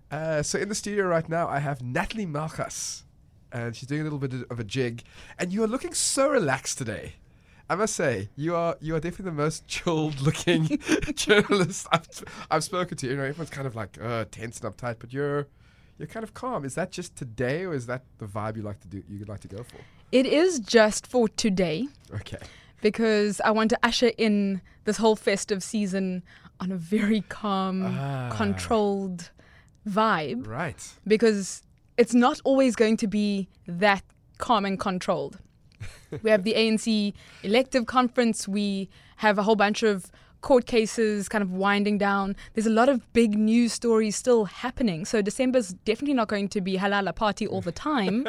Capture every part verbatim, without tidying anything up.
Uh, so in the studio right now, I have Natalie Malchus, and she's doing a little bit of a jig. And you are looking so relaxed today. I must say, you are you are definitely the most chilled-looking journalist I've, I've spoken to. You know, everyone's kind of like uh, tense and uptight, but you're you're kind of calm. Is that just today, or is that the vibe you like to do? You'd like to go for? It is just for today. Okay. Because I want to usher in this whole festive season on a very calm, Ah. controlled vibe. Right. Because it's not always going to be that calm and controlled. We have the A N C elective conference. We have a whole bunch of court cases kind of winding down. There's a lot of big news stories still happening. So December's definitely not going to be halala party all the time.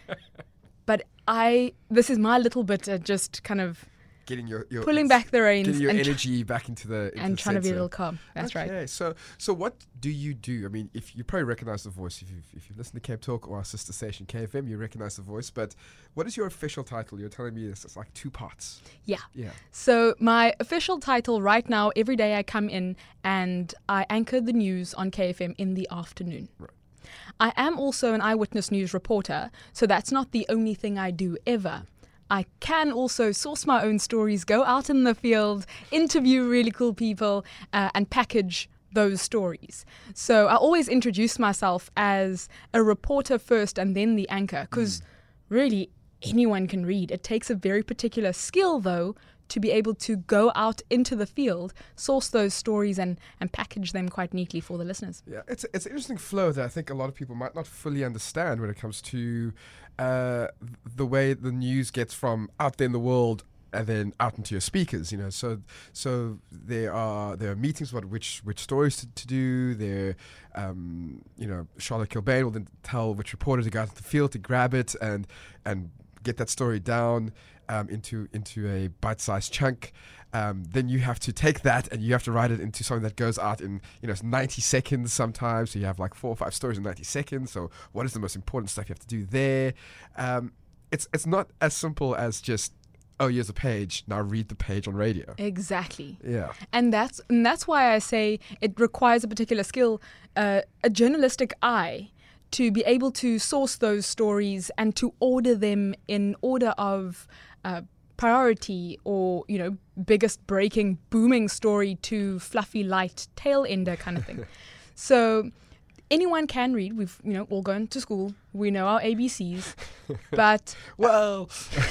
But I, this is my little bit at just kind of Getting your, your pulling back the reins getting your and, tr- energy back into the into and the trying to be a center. little calm. That's okay, right. so so what do you do? I mean, if you probably recognize the voice, if you if you listen to Cape Talk or our sister station K F M, you recognize the voice. But what is your official title? You're telling me this. It's like two parts. Yeah. Yeah. So my official title right now, every day I come in and I anchor the news on K F M in the afternoon. Right. I am also an eyewitness news reporter, so that's not the only thing I do ever. I can also source my own stories, go out in the field, interview really cool people, uh, and package those stories. So I always introduce myself as a reporter first and then the anchor, because mm. really anyone can read. It takes a very particular skill, though, to be able to go out into the field, source those stories and, and package them quite neatly for the listeners. Yeah, it's, it's an interesting flow that I think a lot of people might not fully understand when it comes to uh, the way the news gets from out there in the world and then out into your speakers, you know. So so there are there are meetings about which which stories to, to do. There, um, you know, Charlotte Kilbane will then tell which reporter to go out to the field to grab it and and get that story down um, into into a bite-sized chunk. Um, then you have to take that and you have to write it into something that goes out in, you know, ninety seconds sometimes. So you have like four or five stories in ninety seconds. So what is the most important stuff you have to do there? Um, it's it's not as simple as just, oh, here's a page, now read the page on radio. Exactly. Yeah. And that's and that's why I say it requires a particular skill, uh, a journalistic eye, to be able to source those stories and to order them in order of uh, priority, or, you know, biggest breaking booming story to fluffy light tail ender kind of thing. So anyone can read. We've, you know, all gone to school. We know our A B Cs. But well,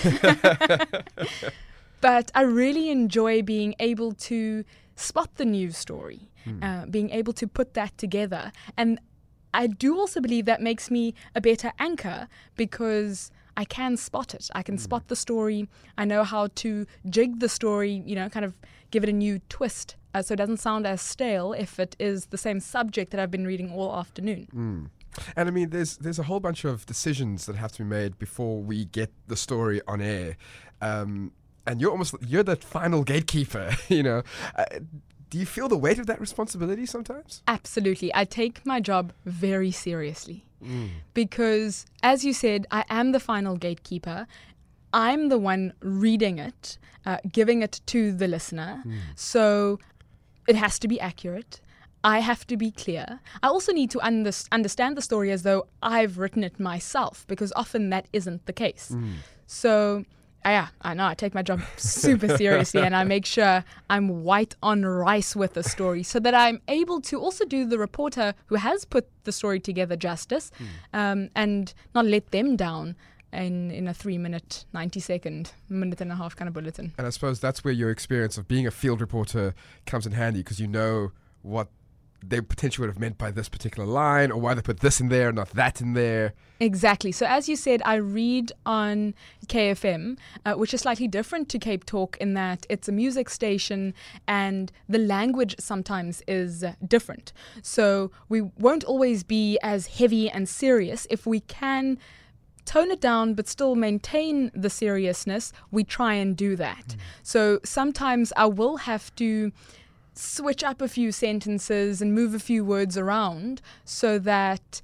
but I really enjoy being able to spot the news story, hmm. uh, being able to put that together. And I do also believe that makes me a better anchor, because I can spot it. I can mm. spot the story. I know how to jig the story, you know, kind of give it a new twist, uh, so it doesn't sound as stale if it is the same subject that I've been reading all afternoon. Mm. And I mean, there's there's a whole bunch of decisions that have to be made before we get the story on air. Um, and you're almost, you're that final gatekeeper, you know. Uh, do you feel the weight of that responsibility sometimes? Absolutely. I take my job very seriously. Mm. Because, as you said, I am the final gatekeeper. I'm the one reading it, uh, giving it to the listener. Mm. So it has to be accurate. I have to be clear. I also need to under- understand the story as though I've written it myself, because often that isn't the case. Mm. So, uh, yeah, I know I take my job super seriously, and I make sure I'm white on rice with the story, so that I'm able to also do the reporter who has put the story together justice, mm. um, and not let them down in, in a three-minute, ninety-second, minute and a half kind of bulletin. And I suppose that's where your experience of being a field reporter comes in handy, because you know what they potentially would have meant by this particular line, or why they put this in there, not that in there. Exactly. So as you said, I read on K F M, uh, which is slightly different to Cape Talk in that it's a music station and the language sometimes is uh, different. So we won't always be as heavy and serious. If we can tone it down but still maintain the seriousness, we try and do that. Mm. So sometimes I will have to switch up a few sentences and move a few words around so that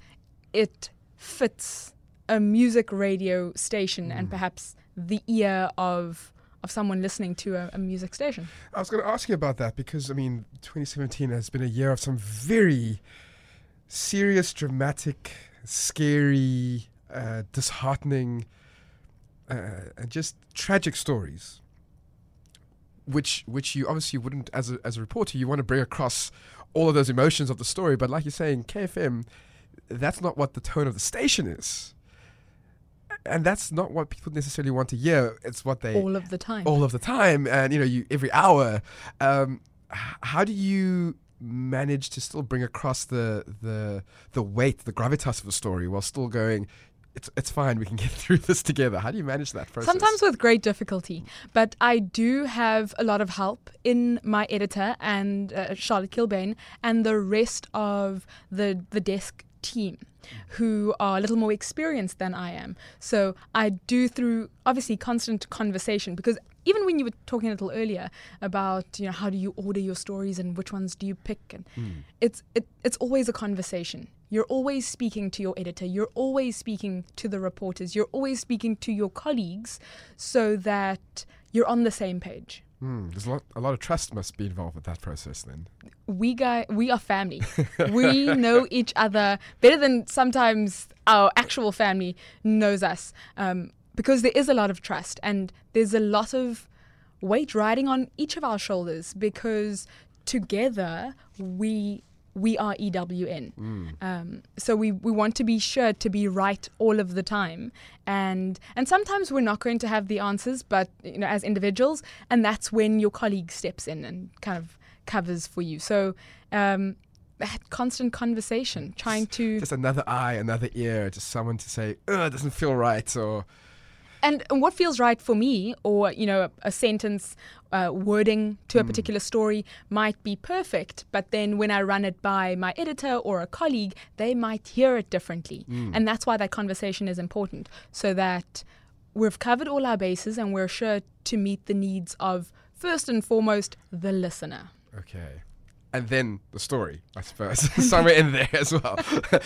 it fits a music radio station mm. and perhaps the ear of of someone listening to a, a music station. I was going to ask you about that, because, I mean, twenty seventeen has been a year of some very serious, dramatic, scary, uh, disheartening, uh, and just tragic stories, which which you obviously wouldn't, as a as a reporter, you want to bring across all of those emotions of the story. But like you're saying, K F M, that's not what the tone of the station is. And that's not what people necessarily want to hear. It's what they... All of the time. All of the time. And, you know, you every hour. Um, h- how do you manage to still bring across the the the weight, the gravitas of a story while still going, it's it's fine, we can get through this together? How do you manage that process? Sometimes with great difficulty, but I do have a lot of help in my editor and uh, Charlotte Kilbane and the rest of the the desk team, who are a little more experienced than I am. So I do, through obviously constant conversation, because even when you were talking a little earlier about, you know, how do you order your stories and which ones do you pick, and Mm. it's it, it's always a conversation. You're always speaking to your editor. You're always speaking to the reporters. You're always speaking to your colleagues, so that you're on the same page. Mm, there's a lot, a lot of trust must be involved with that process then. We guy, we are family. We know each other better than sometimes our actual family knows us, um, because there is a lot of trust and there's a lot of weight riding on each of our shoulders, because together we we are E W N. Mm. Um, so we, we want to be sure to be right all of the time. And and sometimes we're not going to have the answers, but, you know, as individuals, and that's when your colleague steps in and kind of covers for you. So um, that constant conversation, trying to... Just another eye, another ear, just someone to say, oh, it doesn't feel right, or... And, and what feels right for me, or, you know, a, a sentence uh, wording to a Mm. particular story might be perfect, but then when I run it by my editor or a colleague, they might hear it differently. Mm. And that's why that conversation is important, so that we've covered all our bases and we're sure to meet the needs of, first and foremost, the listener. Okay. And then the story, I suppose, somewhere in there as well.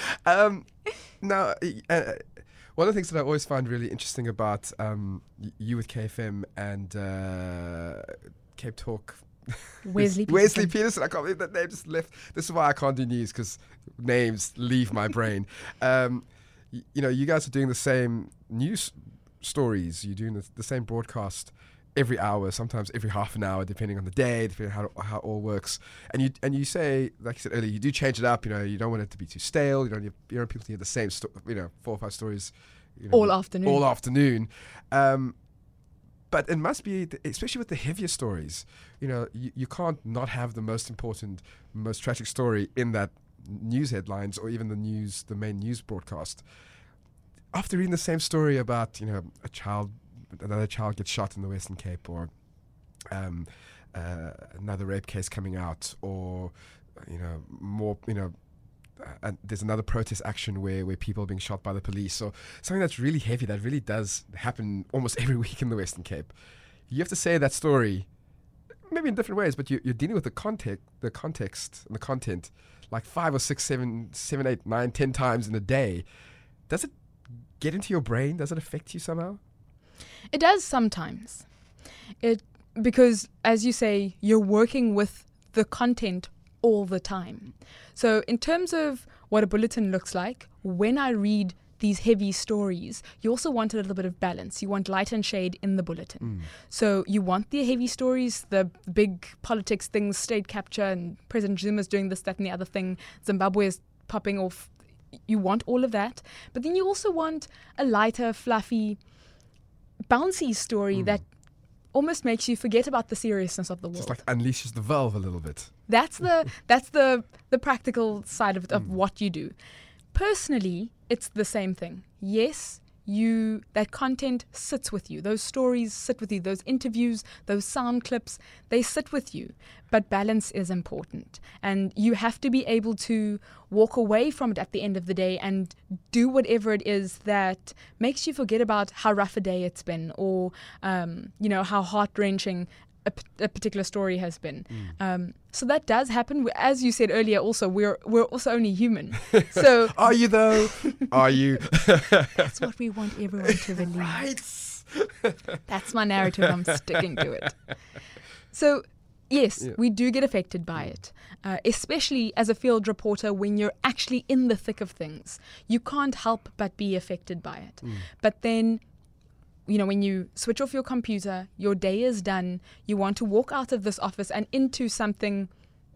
um, now, uh, one of the things that I always find really interesting about um, y- you with K F M and uh, Cape Talk, Wesley Wesley Peterson. Peterson. I can't believe that name just left. This is why I can't do news, because names leave my brain. Um, y- you know, you guys are doing the same news stories. You're doing the, the same broadcast every hour, sometimes every half an hour, depending on the day, depending on how, how it all works. And you and you say, like you said earlier, you do change it up. You know, you don't want it to be too stale. You don't you don't want people to hear the same, sto- you know, four or five stories, you know, All afternoon. all afternoon. Um, but it must be, especially with the heavier stories, you know, you, you can't not have the most important, most tragic story in that news headlines or even the news, the main news broadcast. After reading the same story about, you know, a child, another child gets shot in the Western Cape, or um, uh, another rape case coming out, or, you know, more, you know, uh, and there's another protest action where, where people are being shot by the police. So something that's really heavy, that really does happen almost every week in the Western Cape. You have to say that story, maybe in different ways, but you, you're dealing with the context, the context and the content, like five or six, seven, seven, eight, nine, ten times in a day. Does it get into your brain? Does it affect you somehow? It does sometimes. It because, as you say, you're working with the content all the time. So in terms of what a bulletin looks like, when I read these heavy stories, you also want a little bit of balance. You want light and shade in the bulletin. Mm. So you want the heavy stories, the big politics things, state capture, and President Zuma's doing this, that, and the other thing. Zimbabwe is popping off. You want all of that. But then you also want a lighter, fluffy, bouncy story Mm. that almost makes you forget about the seriousness of the world. Just like unleashes the valve a little bit. That's the that's the the practical side of, of Mm. what you do. Personally, it's the same thing. Yes, you that content sits with you. Those stories sit with you. Those interviews, those sound clips, they sit with you. But balance is important. And you have to be able to walk away from it at the end of the day and do whatever it is that makes you forget about how rough a day it's been, or um, you know, how heart-wrenching a, p- a particular story has been. Mm. Um, so that does happen. As you said earlier, also we're we're also only human. So Are you though? Are you? that's what we want everyone to believe. Right. That's my narrative. I'm sticking to it. So Yes, Yeah. we do get affected by it, uh, especially as a field reporter when you're actually in the thick of things. You can't help but be affected by it. Mm. But then, you know, when you switch off your computer, your day is done, you want to walk out of this office and into something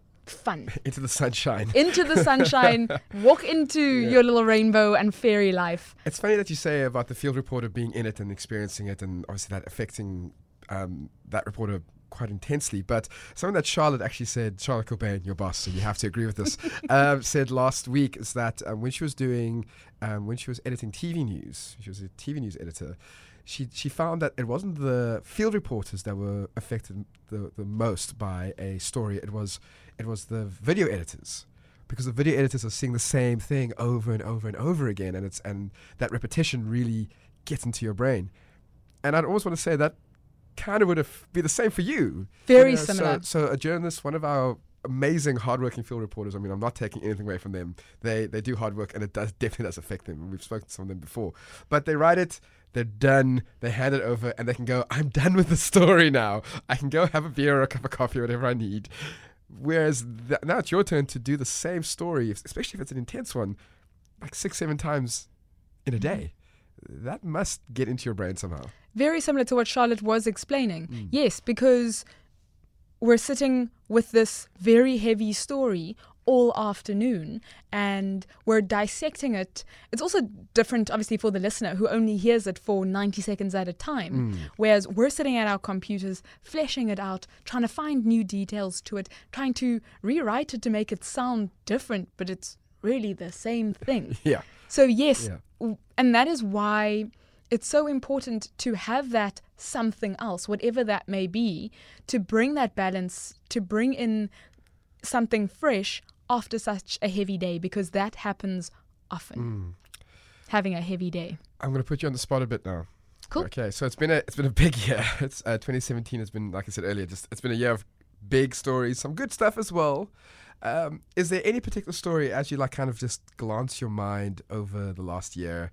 fun. Into the sunshine. Into the sunshine, walk into Yeah. your little rainbow and fairy life. It's funny that you say about the field reporter being in it and experiencing it, and obviously that affecting um, that reporter quite intensely. But something that Charlotte actually said, Charlotte Cobain, your boss, and you have to agree with this, um, said last week is that um, when she was doing, um, when she was editing T V news, she was a T V news editor, she she found that it wasn't the field reporters that were affected the, the most by a story. It was it was the video editors. Because the video editors are seeing the same thing over and over and over again, and it's and that repetition really gets into your brain. And I'd always want to say that kind of would have be the same for you. Very You know, similar. So, so a journalist, one of our amazing hardworking field reporters, I mean, I'm not taking anything away from them. They they do hard work, and it does definitely does affect them. We've spoken to some of them before. But they write it, they're done, they hand it over, and they can go, I'm done with the story now. I can go have a beer or a cup of coffee or whatever I need. Whereas th- now it's your turn to do the same story, if- especially if it's an intense one, like six, seven times in a day. That must get into your brain somehow. Very similar to what Charlotte was explaining. Mm. Yes, because we're sitting with this very heavy story all afternoon and we're dissecting it. It's also different, obviously, for the listener who only hears it for ninety seconds at a time. Mm. Whereas we're sitting at our computers, fleshing it out, trying to find new details to it, trying to rewrite it to make it sound different, but it's really the same thing. Yeah. So yes, Yeah. w- and that is why it's so important to have that something else, whatever that may be, to bring that balance, to bring in something fresh after such a heavy day, because that happens often, Mm. having a heavy day. I'm going to put you on the spot a bit now. Cool. Okay, so it's been a it's been a big year. It's uh, twenty seventeen has been, like I said earlier, just it's been a year of big stories, some good stuff as well. Um, is there any particular story as you like kind of just glance your mind over the last year,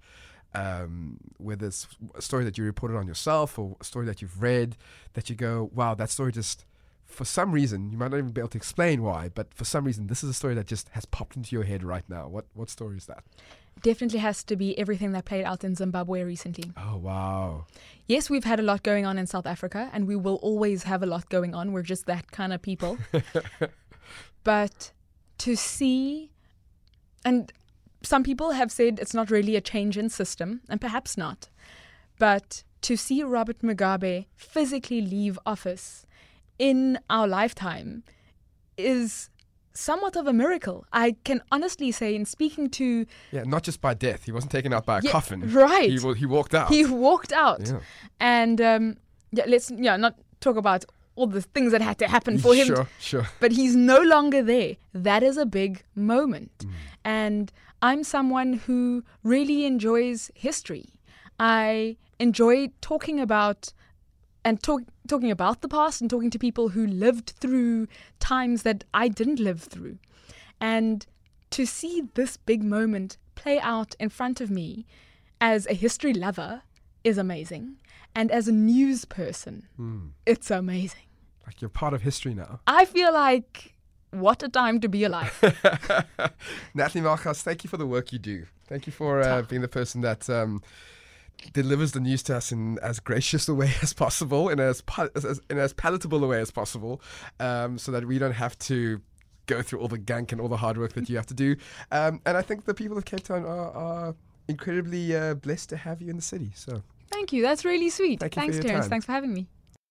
um, whether it's a story that you reported on yourself or a story that you've read that you go, wow, that story just, for some reason, you might not even be able to explain why, but for some reason, this is a story that just has popped into your head right now. What what story is that? Definitely has to be everything that played out in Zimbabwe recently. Oh, wow. Yes, we've had a lot going on in South Africa, and we will always have a lot going on. We're just that kind of people. But to see, and some people have said it's not really a change in system, and perhaps not, but to see Robert Mugabe physically leave office in our lifetime is somewhat of a miracle. I can honestly say, in speaking to... Yeah, not just by death. He wasn't taken out by a Yeah, coffin. right. He, wa- he walked out. He walked out. Yeah. And um, yeah, let's yeah not talk about all the things that had to happen for him. Sure, sure. But he's no longer there. That is a big moment. Mm. And I'm someone who really enjoys history. I enjoy talking about and talk, talking about the past and talking to people who lived through times that I didn't live through. And to see this big moment play out in front of me as a history lover is amazing. And as a news person, Mm. it's amazing. Like you're part of history now. I feel like, what a time to be alive. Natalie Malgas, thank you for the work you do. Thank you for uh, being the person that um, delivers the news to us in as gracious a way as possible, in as, pa- as, as in as palatable a way as possible, um, so that we don't have to go through all the gunk and all the hard work that you have to do. Um, and I think the people of Cape Town are, are incredibly uh, blessed to have you in the city. So Thank you. That's really sweet. Thank you for Thanks, your Terence. time. Thanks for having me.